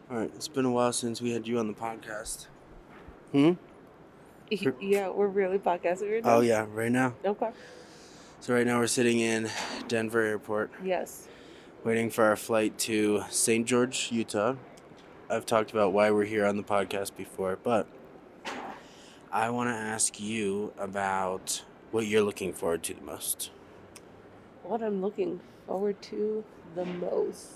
Alright, it's been a while since we had you on the podcast. Yeah, we're really podcasting right now. Oh, yeah, right now. Okay. So right now we're sitting in Denver Airport. Yes. Waiting for our flight to St. George, Utah. I've talked about why we're here on the podcast before, but I want to ask you about what you're looking forward to the most. What I'm looking forward to the most.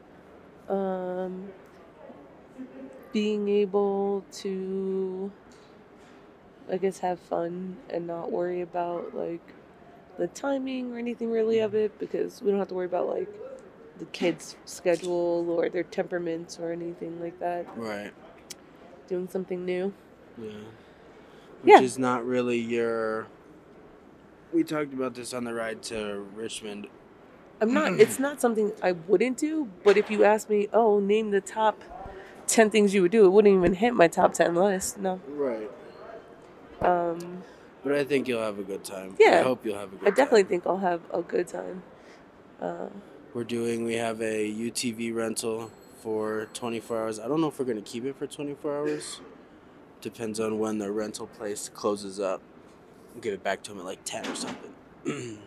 Being able to, I guess, have fun and not worry about, like, the timing or anything really of it, because we don't have to worry about, like, the kids' schedule or their temperaments or anything like that. Right. Doing something new. Yeah. Which is not really your... We talked about this on the ride to Richmond. It's not something I wouldn't do, but if you ask me, name the top 10 things you would do, it wouldn't even hit my top 10 list. No. Right. But I think you'll have a good time. Yeah. I hope you'll have a good time. I definitely think I'll have a good time. We have a UTV rental for 24 hours. I don't know if we're going to keep it for 24 hours. Depends on when the rental place closes up. We'll give it back to them at like 10 or something.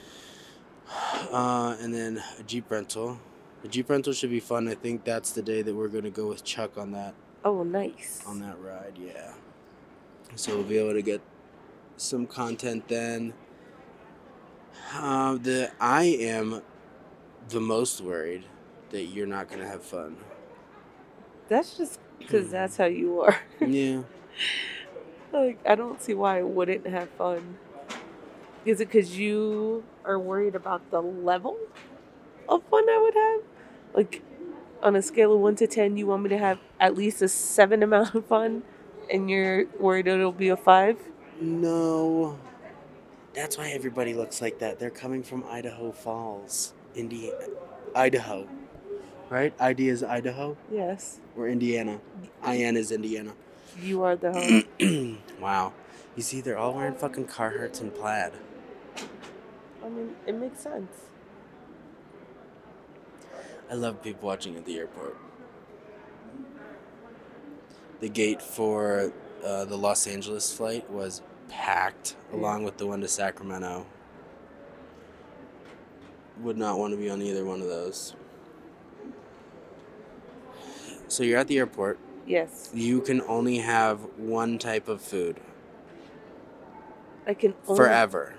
And then a Jeep rental. The Jeep rental should be fun. I think that's the day that we're going to go with Chuck on that. Oh, nice. On that ride, yeah. So we'll be able to get some content then. I am the most worried that you're not going to have fun. That's just because that's how you are. Yeah. Like, I don't see why I wouldn't have fun. Is it because you are worried about the level of fun I would have? Like, on a scale of 1 to 10, you want me to have at least a 7 amount of fun, and you're worried it'll be a 5? No. That's why everybody looks like that. They're coming from Idaho Falls, Idaho. Right? ID is Idaho? Yes. Or Indiana. IN is Indiana. You are the host. Wow. You see, they're all wearing fucking Carhartts and plaid. I mean, it makes sense. I love people watching at the airport. The gate for the Los Angeles flight was packed, along with the one to Sacramento. Would not want to be on either one of those. So you're at the airport. Yes. You can only have one type of food. I can only... Forever.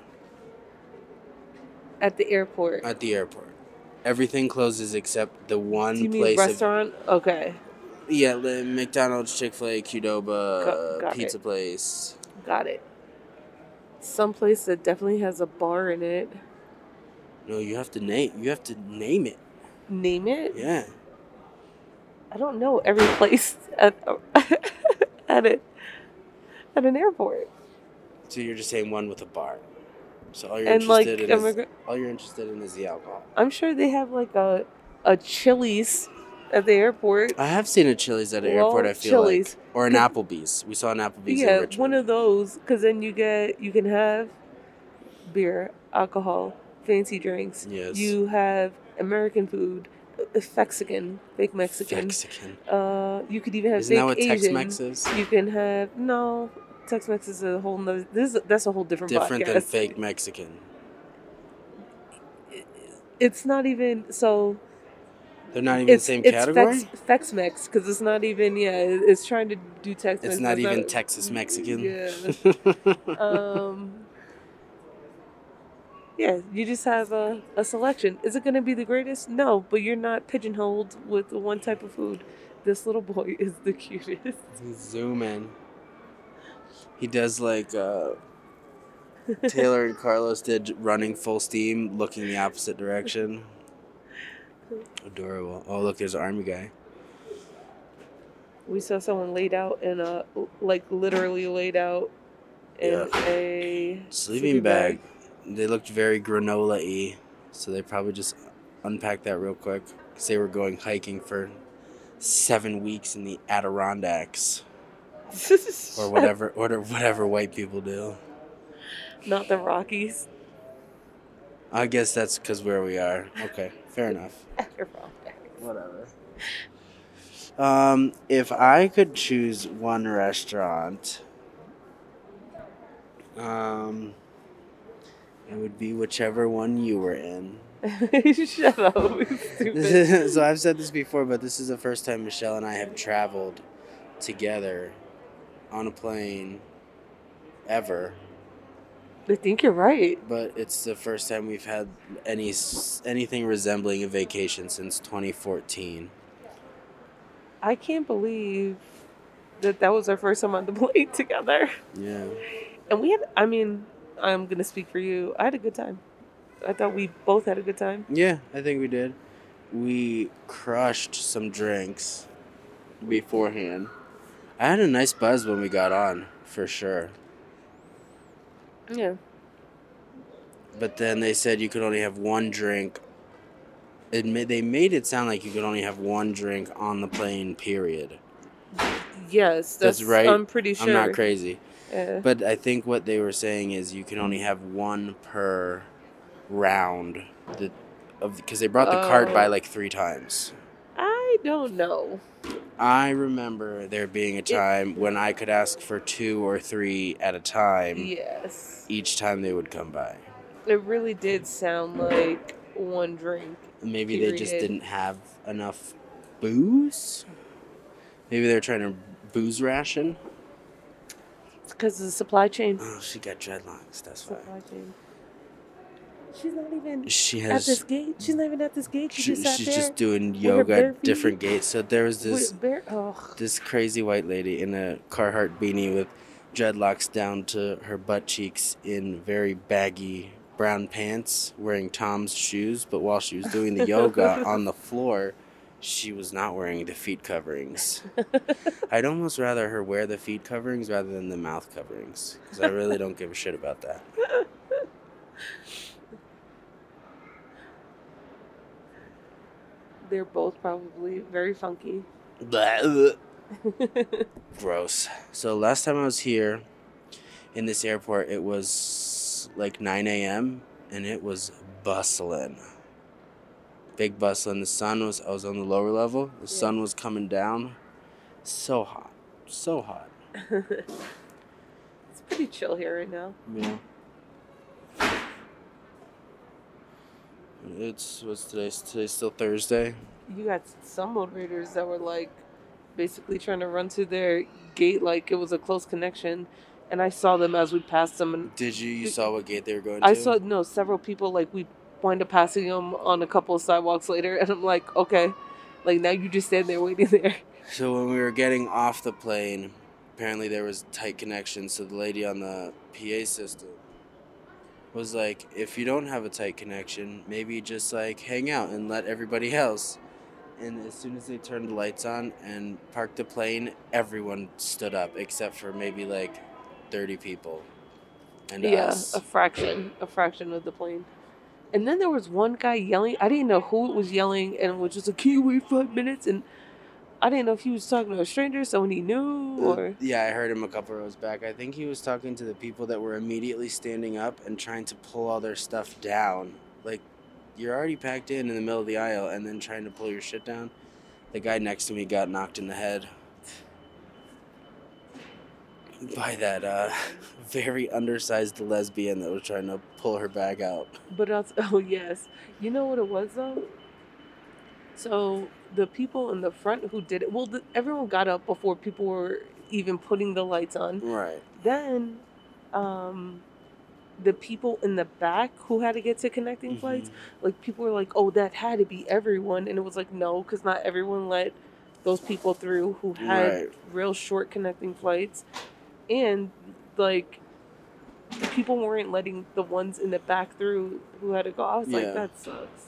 At the airport. At the airport. Everything closes except the one Do you place. Mean restaurant? Okay. Yeah, McDonald's, Chick-fil-A, Qdoba, pizza it. place. Got it. Some place that definitely has a bar in it. No, you have to name it. Name it? Yeah. I don't know every place at an airport. So you're just saying one with a bar. So all you're interested in is the alcohol. I'm sure they have like a Chili's at the airport. I have seen a Chili's at an airport, I feel Chili's. like. Or an Applebee's. We saw an Applebee's in Richmond. Yeah, one of those. Because then you can have beer, alcohol, fancy drinks. Yes. You have American food, fake Mexican. You could even have Isn't fake that what Asian. Tex-Mex is? You can have... No, Tex-Mex is a whole nother... That's a whole different podcast. Different than fake Mexican. It's not even... So... They're not even the same category? It's Tex-Mex, because it's not even... Yeah, it's trying to do Tex-Mex. It's not even Texas Mexican? Yeah. Yeah, you just have a selection. Is it going to be the greatest? No, but you're not pigeonholed with one type of food. This little boy is the cutest. Zoom in. He does like Taylor and Carlos did, running full steam, looking the opposite direction. Adorable. Oh, look, there's an army guy. We saw someone laid out in literally laid out in a sleeping bag. They looked very granola-y, so they probably just unpacked that real quick because they were going hiking for 7 weeks in the Adirondacks. Or whatever white people do. Not the Rockies. I guess that's because where we are. Okay, fair enough. Adirondacks. Whatever. If I could choose one restaurant, it would be whichever one you were in. Shut up, stupid. So I've said this before, but this is the first time Michelle and I have traveled together on a plane ever. I think you're right. But it's the first time we've had anything resembling a vacation since 2014. I can't believe that was our first time on the plane together. Yeah. And we had, I mean, I'm going to speak for you. I had a good time. I thought we both had a good time. Yeah, I think we did. We crushed some drinks beforehand. I had a nice buzz when we got on, for sure. Yeah. But then they said you could only have one drink. They made it sound like you could only have one drink on the plane, period. Yes, that's right. I'm pretty sure. I'm not crazy. Yeah. But I think what they were saying is you can only have one per round. Because they brought the cart by like 3 times. I don't know. I remember there being a time when I could ask for 2 or 3 at a time. Yes. Each time they would come by. It really did sound like one drink. Maybe they just didn't have enough booze? Maybe they're trying to booze ration? It's because of the supply chain. Oh, she got dreadlocks. That's why. Supply chain. She's not even at this gate. She's not even at this gate. She's just doing yoga at different gates. So there was this crazy white lady in a Carhartt beanie with dreadlocks down to her butt cheeks in very baggy brown pants, wearing Tom's shoes. But while she was doing the yoga on the floor, she was not wearing the feet coverings. I'd almost rather her wear the feet coverings rather than the mouth coverings, because I really don't give a shit about that. They're both probably very funky. Gross. So last time I was here in this airport, it was like 9 a.m. and it was bustling. Big bustling. I was on the lower level. The sun was coming down. So hot. So hot. It's pretty chill here right now. Yeah. What's today? Today's still Thursday. You got some motivators that were like basically trying to run to their gate like it was a close connection, and I saw them as we passed them. And did you saw what gate they were going to? I saw several people, like we wind up passing them on a couple of sidewalks later, and I'm like, okay, like now you just stand there waiting there. So when we were getting off the plane, apparently there was tight connection. So the lady on the PA system was like, if you don't have a tight connection, maybe just like hang out and let everybody else. And as soon as they turned the lights on and parked the plane, everyone stood up except for maybe like 30 people. And us. A fraction of the plane. And then there was one guy yelling. I didn't know who was yelling, and it was just like, can you wait 5 minutes? And I didn't know if he was talking to a stranger, someone he knew, or... Yeah, I heard him a couple rows back. I think he was talking to the people that were immediately standing up and trying to pull all their stuff down. Like, you're already packed in the middle of the aisle and then trying to pull your shit down. The guy next to me got knocked in the head by that very undersized lesbian that was trying to pull her bag out. But oh, yes. You know what it was, though? So the people in the front who did it, everyone got up before people were even putting the lights on. Right. Then the people in the back who had to get to connecting flights, like people were like, oh, that had to be everyone. And it was like, no, because not everyone let those people through who had real short connecting flights. And like people weren't letting the ones in the back through who had to go. I was like, that sucks.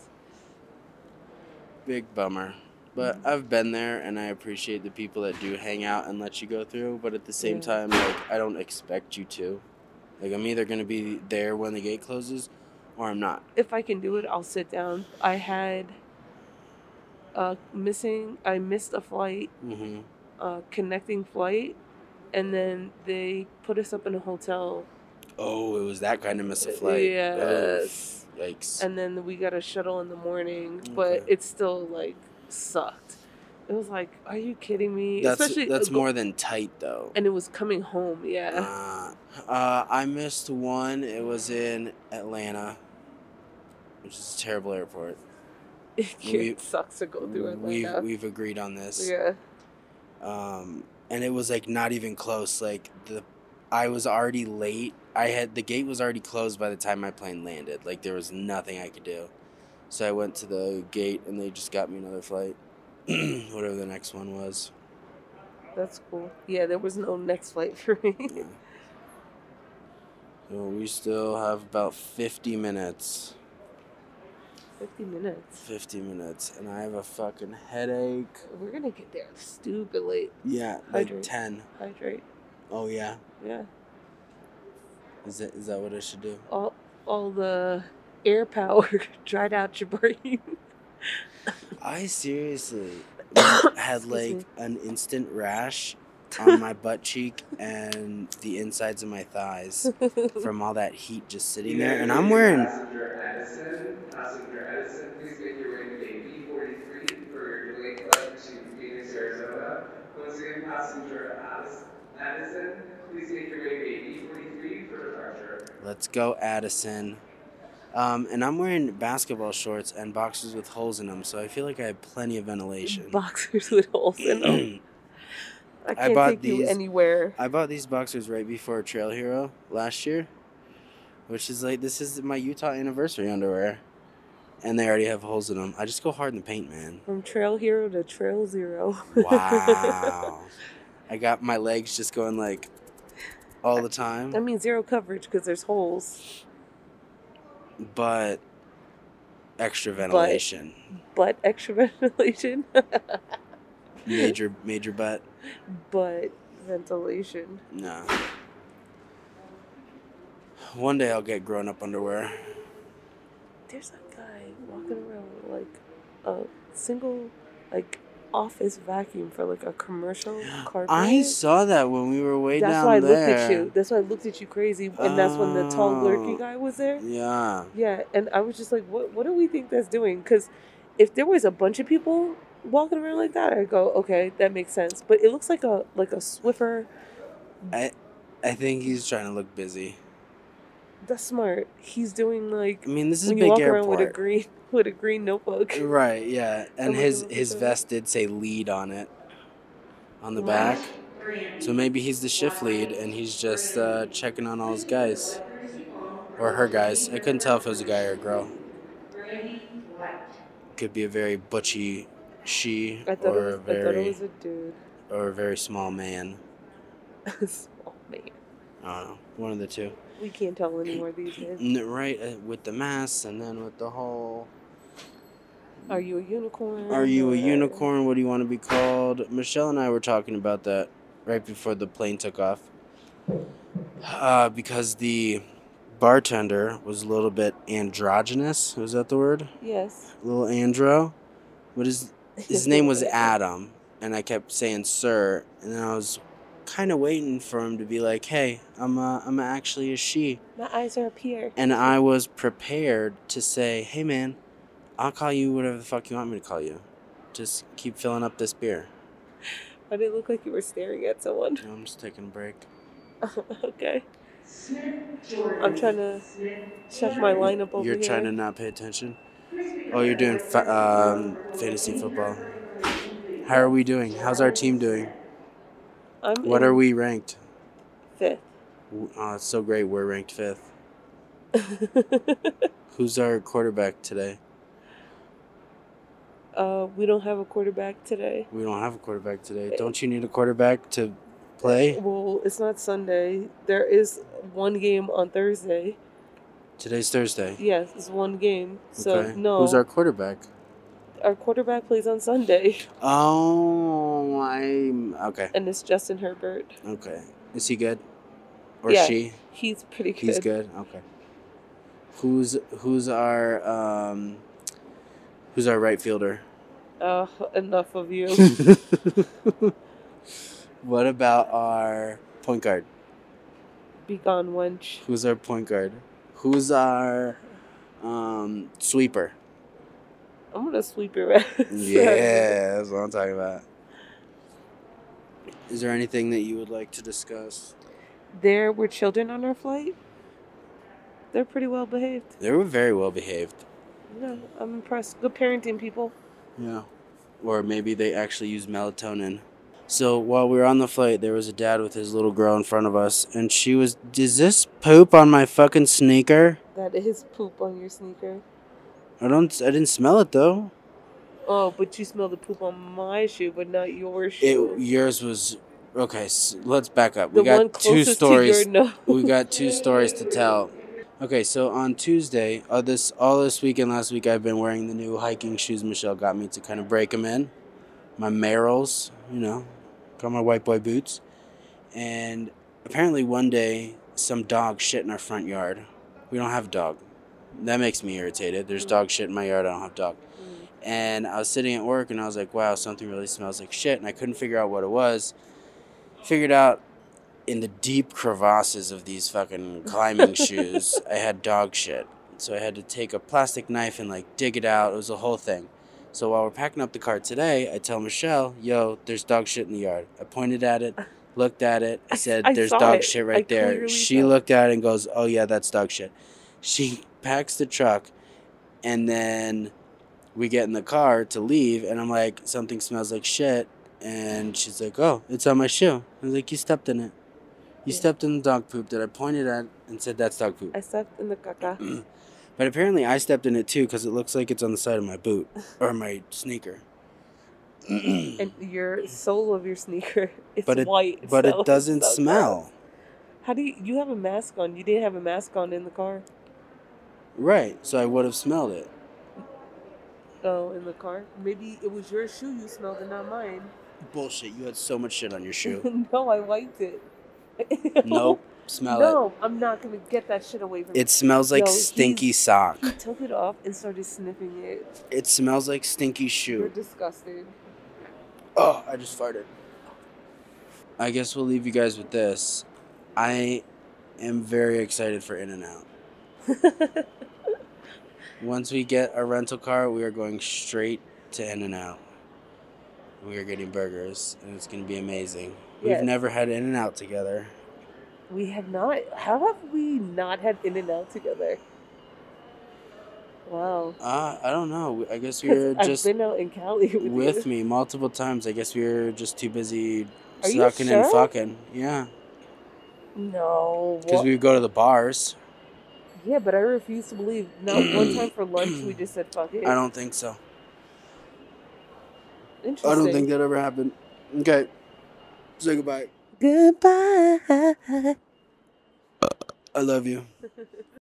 Big bummer. But I've been there, and I appreciate the people that do hang out and let you go through. But at the same time, like, I don't expect you to. Like, I'm either going to be there when the gate closes, or I'm not. If I can do it, I'll sit down. I had I missed a flight, connecting flight, and then they put us up in a hotel. Oh, it was that kind of miss a flight. Yes. Yikes. And then we got a shuttle in the morning, but it still, like, sucked. It was like, are you kidding me? That's more than tight though. And it was coming home, yeah. I missed one. It was in Atlanta, which is a terrible airport. It sucks to go through Atlanta. We've agreed on this. Yeah. And it was like not even close. Like I was already late. The gate was already closed by the time my plane landed. Like there was nothing I could do. So I went to the gate and they just got me another flight. Whatever the next one was. That's cool. Yeah, there was no next flight for me. Yeah. So we still have about 50 minutes. 50 minutes. 50 minutes. And I have a fucking headache. We're going to get there stupid late. Yeah, like 10. Hydrate. Oh, yeah? Yeah. Is that what I should do? All the air power dried out your brain. I seriously had like an instant rash on my butt cheek and the insides of my thighs from all that heat just sitting there. And I'm wearing... Passenger Edison, please make your way to gate B43 for your delayed flight to Phoenix, Arizona. Once again, passenger Addison, please make your way to gate B43 for departure. Let's go, Addison. And I'm wearing basketball shorts and boxers with holes in them, so I feel like I have plenty of ventilation. Boxers with holes in them. I can't take you anywhere. I bought these boxers right before Trail Hero last year, which is like, this is my Utah anniversary underwear. And they already have holes in them. I just go hard in the paint, man. From Trail Hero to Trail Zero. Wow. I got my legs just going like all the time. I mean, zero coverage because there's holes. But extra ventilation. But extra ventilation. Major butt. But ventilation. No. One day I'll get grown up underwear. There's a guy walking around with like a single office vacuum for like a commercial carpet. I saw that when we were way down there. That's why I looked at you. That's why I looked at you crazy. And that's when the tall, lurky guy was there. Yeah. Yeah, and I was just like, what do we think that's doing? Because if there was a bunch of people walking around like that, I'd go, okay, that makes sense. But it looks like a Swiffer. I think he's trying to look busy. That's smart. He's doing like... I mean, this is a when big you walk airport. around with a green notebook. Right, yeah. And his vest did say lead on it. On the back. So maybe he's the shift lead and he's just checking on all his guys. Or her guys. I couldn't tell if it was a guy or a girl. Could be a very butchy she I thought it was a dude. Or a very small man. Small man. I don't know. One of the two. We can't tell anymore these days. Right, with the mask and then with the whole... Are you a unicorn? Are you a unicorn? What do you want to be called? Michelle and I were talking about that right before the plane took off. Because the bartender was a little bit androgynous. Was that the word? Yes. A little andro. But his name was Adam. And I kept saying sir. And then I was kind of waiting for him to be like, hey, I'm actually a she. My eyes are up here. And I was prepared to say, hey man, I'll call you whatever the fuck you want me to call you. Just keep filling up this beer. Why did it look like you were staring at someone? No, I'm just taking a break. Okay. I'm trying to check my lineup over here. You're trying to not pay attention? Oh, you're doing fantasy football. How are we doing? How's our team doing? What are we ranked? 5th. Oh, it's so great. We're ranked 5th. Who's our quarterback today? We don't have a quarterback today. We don't have a quarterback today. Don't you need a quarterback to play? Well, it's not Sunday. There is one game on Thursday. Today's Thursday. Yes, it's one game. So, okay. no. Who's our quarterback? Our quarterback plays on Sunday. Oh, okay. And it's Justin Herbert. Okay. Is he good? Or yeah, she? He's pretty good. He's good? Okay. Who's our right fielder? Enough of you. What about our point guard? Be gone, wench. Who's our point guard? Who's our sweeper? I'm gonna sweep your ass. Yeah, that's what I'm talking about. Is there anything that you would like to discuss? There were children on our flight. They're pretty well behaved. They were very well behaved. Yeah, I'm impressed. Good parenting, people. Yeah. Or maybe they actually use melatonin. So while we were on the flight, there was a dad with his little girl in front of us, and she was, "Is this poop on my fucking sneaker?" That is poop on your sneaker. I didn't smell it though. Oh, but you smell the poop on my shoe, but not your shoe. Yours was okay. So let's back up. The We got one two closest stories. to your nose. We got two stories to tell. Okay, so on Tuesday, all this week and last week, I've been wearing the new hiking shoes Michelle got me to kind of break them in. My Merrells, got my white boy boots. And apparently one day, some dog shit in our front yard. We don't have a dog. That makes me irritated. There's dog shit in my yard. I don't have a dog. And I was sitting at work and I was like, wow, something really smells like shit. And I couldn't figure out what it was. Figured out in the deep crevasses of these fucking climbing shoes, I had dog shit. So I had to take a plastic knife and dig it out. It was a whole thing. So while we're packing up the car today, I tell Michelle, yo, there's dog shit in the yard. I pointed at it, looked at it. I said, there's dog shit right there. She looked at it and goes, oh yeah, that's dog shit. She packs the truck and then we get in the car to leave and I'm like, something smells like shit. And she's like, oh, it's on my shoe. I was like, you stepped in it. You stepped in the dog poop that I pointed at and said that's dog poop. I stepped in the caca. But apparently I stepped in it too because it looks like it's on the side of my boot or my sneaker. And your sole of your sneaker is white. But it doesn't smell. Gross. How do you have a mask on? You didn't have a mask on in the car. Right, so I would have smelled it. Oh, in the car? Maybe it was your shoe you smelled and not mine. Bullshit, you had so much shit on your shoe. No, I wiped it. Nope, smell it. No, I'm not going to get that shit away from me. It smells like stinky sock. He took it off and started sniffing it. It smells like stinky shoe. You're disgusting. Oh, I just farted. I guess we'll leave you guys with this. I am very excited for In-N-Out. Once we get a rental car, we are going straight to In-N-Out. We are getting burgers, and it's going to be amazing. Yes. We've never had In-N-Out together. We have not. How have we not had In-N-Out together? Wow. I don't know. I guess we were just... I've been out in Cali with me multiple times. I guess we were just too busy sucking and fucking. Yeah. No. Because we would go to the bars. Yeah, but I refuse to believe. Not one time for lunch we just said fuck it. I don't think so. Interesting. I don't think that ever happened. Okay. Say goodbye. Goodbye. I love you.